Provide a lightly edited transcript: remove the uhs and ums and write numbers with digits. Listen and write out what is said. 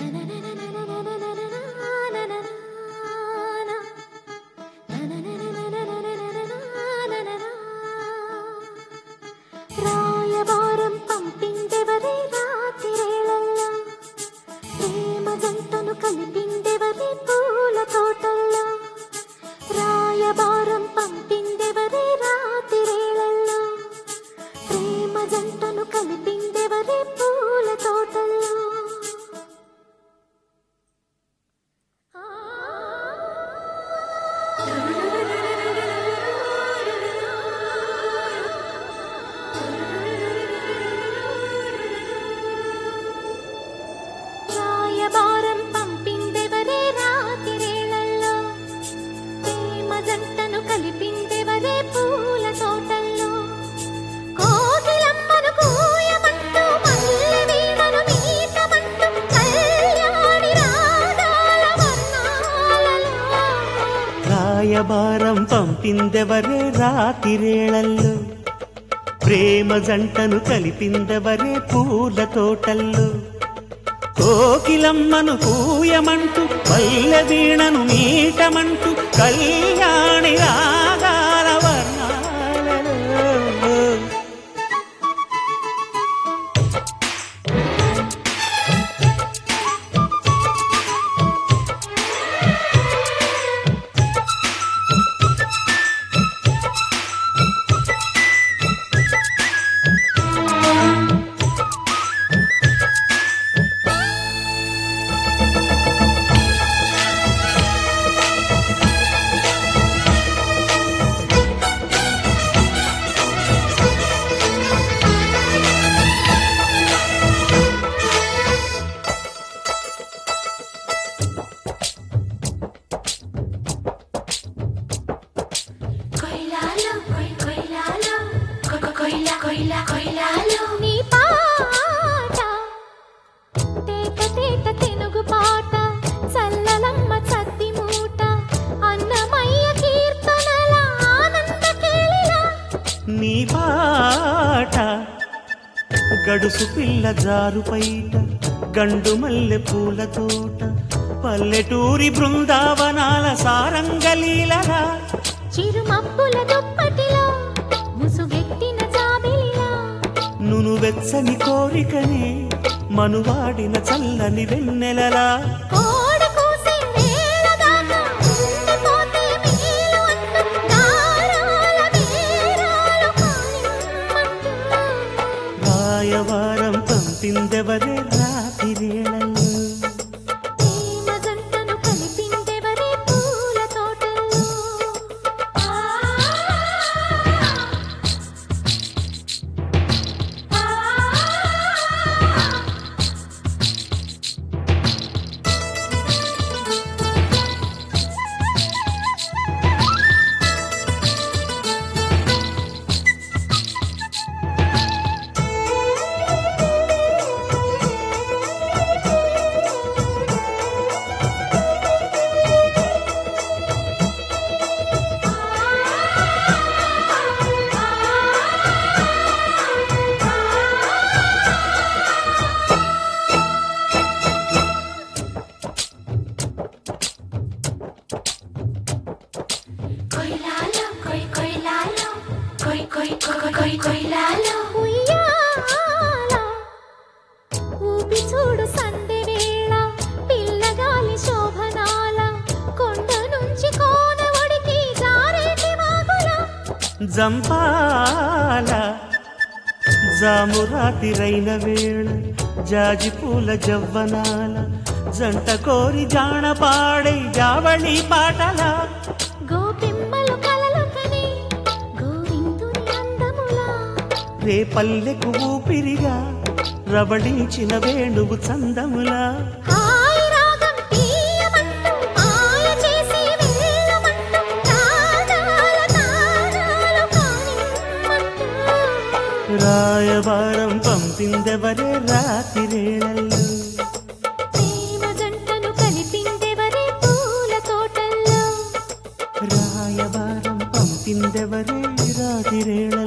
రాయబారం పంపిందెవరే రాతిరేళల్లో, ప్రేమ జంటను కలిపిందెవరే పూల తోటల్లో. రాయబారం పంపిందెవరే రాతిరేళల్లో, ప్రేమ జంటను కలిపిందెవరే పూల తోటల్లో. రాయబారం పంపిందెవరే రాతిరేళల్లో, ప్రేమ జంటను కలిపిందెవరే పూల తోటల్లో. కోకిలమ్మను కూయమంటూ మల్లె వీణను మీటమంటూ కళ్యాణి రాగాల వర్ణాలలో. రాయబారం పంపిందెవరే రాతిరేళల్లో, ప్రేమ జంటను కలిపిందెవరే పూల తోటల్లో. కోకిలమ్మను కూయమంటూ పల్లె వీణను మీటమంటూ కళ్యాణి రాగాల వర్ణాలలో. నీ పాట తేట తేట తెనుగు పాట, చల్లలమ్మ చద్ది మూట, అన్నమయ్య కీర్తనల ఆనంద కేళిలా. నీ పాట గడుసు పిల్ల జారు పైట, గండు మల్లె పూల తోట, పల్లెటూరి బృందావనాల సారంగలీలరా. చిరుమబ్బుల దుప్పటిలో ముసుగెట్టిన జాబిలిలా, నును వెచ్చని కోరికనే మనువాడిన చల్లని వెన్నెలలా. కోడి కూసే వేళ దాకా ఉండిపోతే మేలు అంటూ దారాల బేరాలు కానిమ్మంటూ. రాయవారం పంపిందెవరే రాతిరేళల్లో, ప్రేమ జంటను కలిపిందెవరే పూల తోటల్లో. ఉయ్యాల ఊపి చూడు సందె వేళ, పిల్లగాలి శోభనాల, కొండ నుంచి కోన ఒడికి జారేటి వాగుల. జంపాల జామురాతిరైన వేళ, జాజి పూల జవ్వనాల, జంట కోరి జాణపాడే జావళి పాటల. గోపిమ్మలు కలలు కని గోవిందుని అందములా, రే పల్లెకు ఊపిరిగా రవళించిన వేణువు చందములా. హాయి రాగం తీయమంటూ మాయ చేసి వెళ్ళమంటూ రాగాల తారాలు కానిమ్మంటూ. రాయబారం పంపిందెవరే రాతిరేళల్లో, ప్రేమ జంటను కలిపిందెవరే పూల తోటల్లో. రాయబారం పంపిందెవరే రాతిరేళ